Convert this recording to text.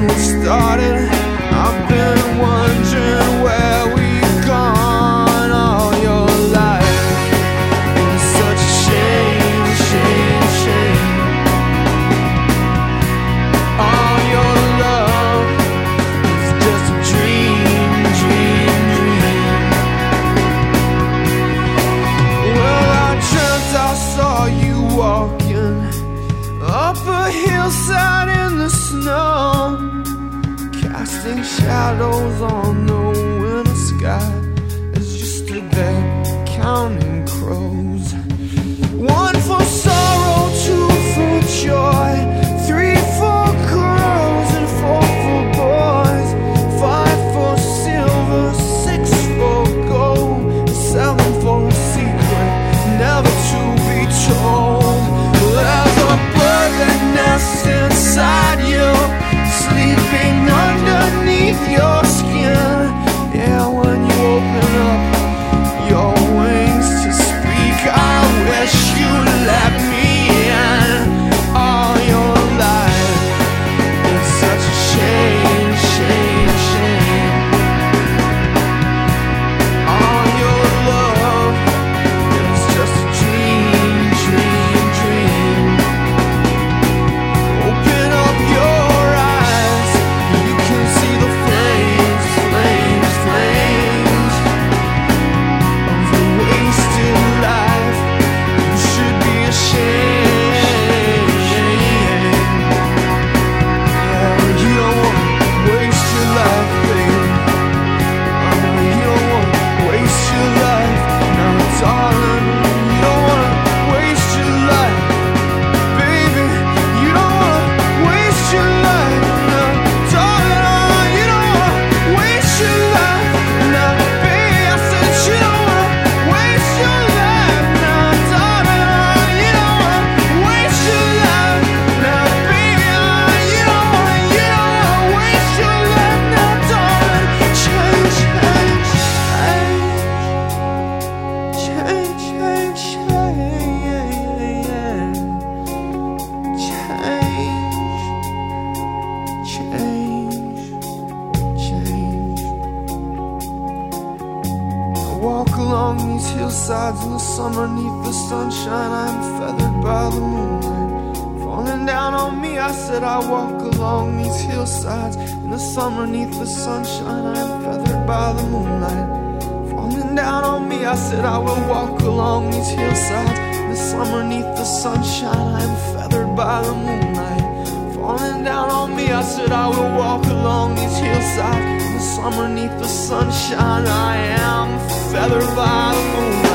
it started. I've been wondering where we've gone all your life. It's such a shame, shame, shame. All your love is just a dream, dream, dream. Well, I dreamt I saw you walking up a hillside in the snow, casting shadows on the winter sky as you stood there counting crows. One for sorrow, two for joy, three for girls and four for boys, five for silver, six for gold, seven for a secret never to be told. There's a bird that nests inside you, sleeping underneath your skin. Yeah, when you open up your wings to speak, I wish you'd let me in. All your life, it's such a shame, shame, shame. All your love, it's just a dream, dream, dream. Open up your eyes, you can see the flames, flames, flames of a wasted life. You should be ashamed. Yeah, you don't wanna waste your life, baby. You don't wanna waste your life, now darling. You don't wanna waste your life, baby. You don't wanna waste your life, now darling. You don't wanna waste your life, now baby. I said you don't wanna waste your life, now darling. You don't wanna waste your life, now baby. You don't wanna waste your life, now darling. Change, change, change, change, change. I walk along these hillsides in the summer, neath the sunshine. I am feathered by the moonlight falling down on me. I said I walk along these hillsides in the summer, neath the sunshine. I am feathered by the moonlight falling down on me. I said I will walk along these hillsides in the summer, neath the sunshine. I am feathered by the moonlight falling down on me. I said I will walk along these hillsides in the summer, neath the sunshine. I am feathered by the moonlight.